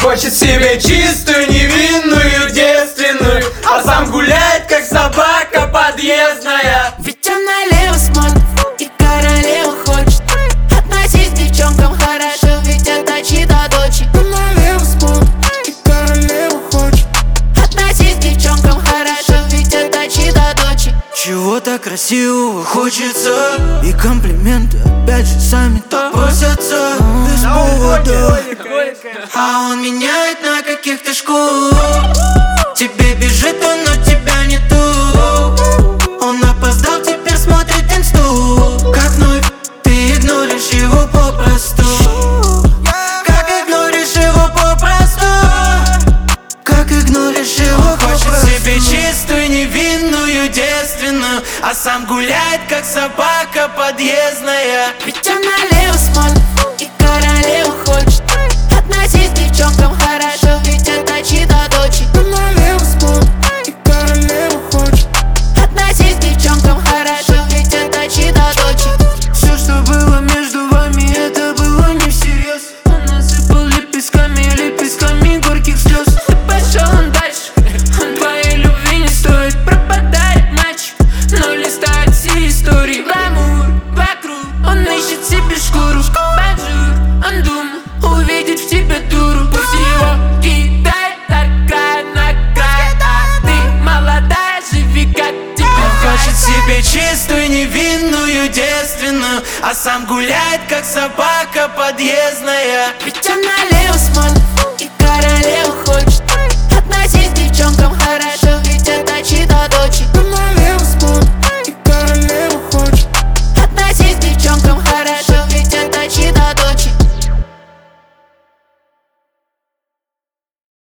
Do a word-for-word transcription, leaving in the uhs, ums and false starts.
Хочет себе чистую, невинную, девственную, а сам гуляет, как собака подъездная. Ведь он налево смотрит и королеву хочет. Относись к девчонкам хорошо, ведь это чьи-то дочи. Он налево смотрит и королеву хочет. Относись к девчонкам хорошо, ведь это чьи-то дочи. Чего-то красивого хочется, и комплименты опять же сами-то просятся без повода. А он меняет на каких-то шкур. Тебе бежит он, но тебя нету. Он опоздал, теперь смотрит инсту. Как вновь ты игноришь его попросту. Как игноришь его попросту. Как игноришь его попросту. Хочет себе чистую, невинную, девственную, а сам гуляет, как собака подъездная. Ведь он налево смотрит и королеву хочет. Относись к девчонкам хорошо, ведь это чьи-то дочи. Он налево смотрит и королеву хочет. Относись к девчонкам хорошо, ведь это чьи-то дочи. Все, что было между вами, это было не всерьез. Он насыпал лепестками, лепестками горьких слез. Ты пошел он дальше, он твоей любви не стоит. Пропадает мальчик, но листает все истории. Гламур вокруг, он ищет себе шкуру. Бонжур, он думал увидеть в тебе дуру. Пусть его кидает такая награда, а ты молодая, живи как тебе. Хочет себе чистую, невинную, девственную, а сам гуляет, как собака подъездная. Ведь